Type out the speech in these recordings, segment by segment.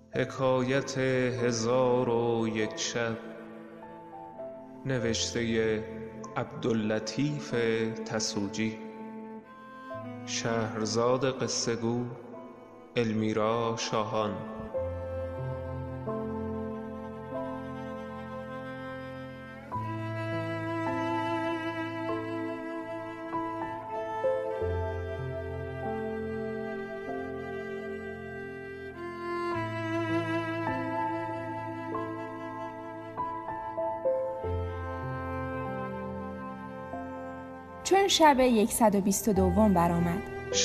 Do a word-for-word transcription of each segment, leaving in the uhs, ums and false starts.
حکایت هزار و یک شب، نوشته عبداللطیف تسوجی. شهرزاد قصه گو المیرا شاهان. چون شب یکصد و بیست و دوم برآمد،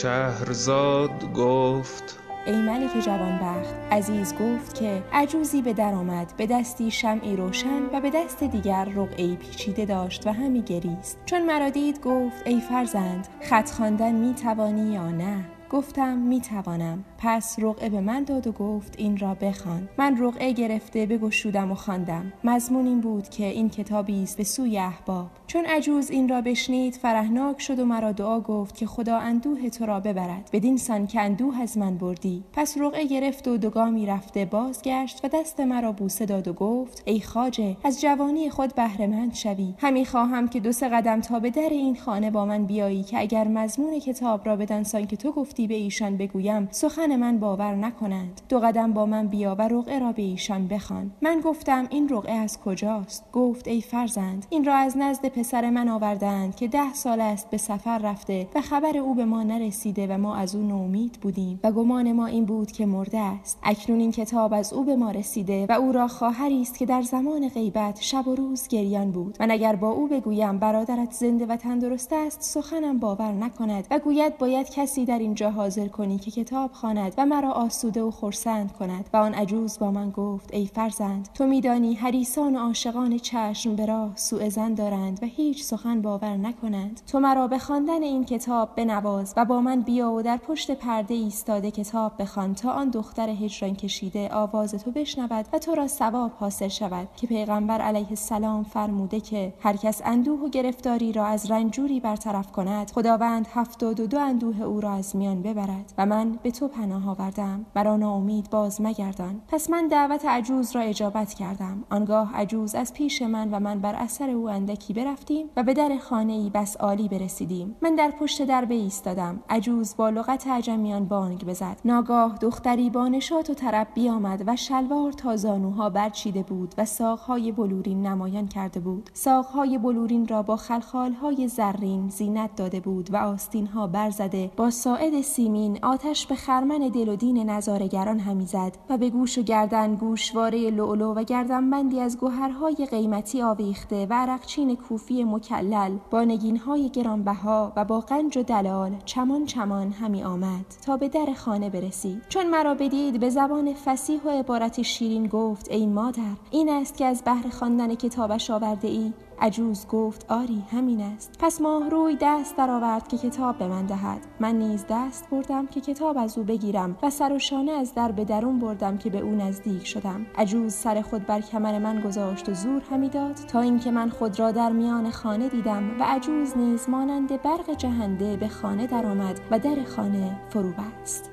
شهرزاد گفت: ای ملک جوانبخت، عزیز گفت که عجوزی به در آمد، به دستی شمعی روشن و به دست دیگر رقعه‌ای پیچیده داشت و همی گریست. چون مرا دید گفت: ای فرزند، خط خواندن می توانی یا نه؟ گفتم می توانم. پس رقعه به من داد و گفت: این را بخوان. من رقعه گرفته بگشودم و خواندم. مضمون این بود که این کتابی است به سوی احباب. چون عجوز این را بشنید فرحناک شد و مرا دعا گفت که خدا اندوه تو را ببرد، بدین سان که اندوه از من بردی. پس رقعه گرفت و دو گامی رفته بازگشت و دست مرا بوسه داد و گفت: ای خواجه، از جوانی خود بهره مند شوی. همی خواهم که دو سه قدم تا به در این خانه با من بیایی که اگر مضمون کتاب را بدان سان که تو گفتی به ایشان بگویم، سخن من باور نکنند. دو قدم با من بیا و رقعه را به ایشان بخوان. من گفتم: این رقعه از کجاست؟ گفت: ای فرزند، این را از نزد پسر من آوردند که ده سال است به سفر رفته و خبر او به ما نرسیده و ما از او نومید بودیم و گمان ما این بود که مرده است. اکنون این کتاب از او به ما رسیده و او را خواهری است که در زمان غیبت شب و روز گریان بود. من اگر با او بگویم برادرت زنده و تندرست است، سخنم باور نکند و گوید باید کسی در اینجا حاضر کنی که کتاب خواند و مرا آسوده و خرسند کند. و آن عجوز با من گفت: ای فرزند، تو میدانی حریصان و عاشقان چشم به راه سوء ظن دارند و هیچ سخن باور نکنند. تو مرا به خواندن این کتاب بنواز و با من بیا و در پشت پرده ایستاده کتاب بخوان تا آن دختر هجران کشیده آواز تو بشنود و تو را ثواب حاصل شود که پیغمبر علیه السلام فرموده که هر کس اندوه و گرفتاری را از رنجوری برطرف کند، خداوند هفتاد و دو اندوه او را از میان ببرد. و من به تو پناه آوردم، مرا ناامید باز مگردان. پس من دعوت عجوز را اجابت کردم. آنگاه عجوز از پیش من و من بر اثر او اندکی برفتیم و به در خانه‌ای بس عالی برسیدیم. من در پشت در ایستادم. عجوز با لغت عجمیان بانگ بزد. ناگاه دختری با نشاط و طرب بیامد و شلوار تا زانوها برچیده بود و ساق‌های بلورین نمایان کرده بود. ساق‌های بلورین را با خلخال‌های زرین زینت داده بود و آستین‌ها برزده با ساعد سیمین آتش به خرمن دل و دین نظاره‌گران همی زد و به گوش و گردن گوشواره لؤلؤ و گردنبندی از گوهرهای قیمتی آویخته و عرقچین کوفی مکلل با نگین‌های گرانبها و با غنج و دلال چمان چمان همی آمد تا به در خانه برسید. چون مرا بدید به زبان فصیح و عبارت شیرین گفت: ای مادر، این است که از بهر خواندن کتابش آورده ای؟ عجوز گفت: آری، همین است. پس ماهروی دست در آورد که کتاب به من دهد. من نیز دست بردم که کتاب از او بگیرم و سر و شانه از در به درون بردم که به او نزدیک شدم. عجوز سر خود بر کمر من گذاشت و زور همی داد تا اینکه من خود را در میان خانه دیدم و عجوز نیز مانند برق جهنده به خانه در آمد و در خانه فرو بست.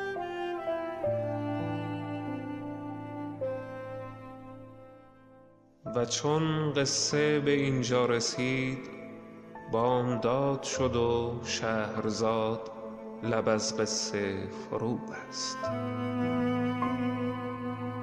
و چون قصه به اینجا رسید، بامداد شد و شهرزاد لب از قصه فرو بست.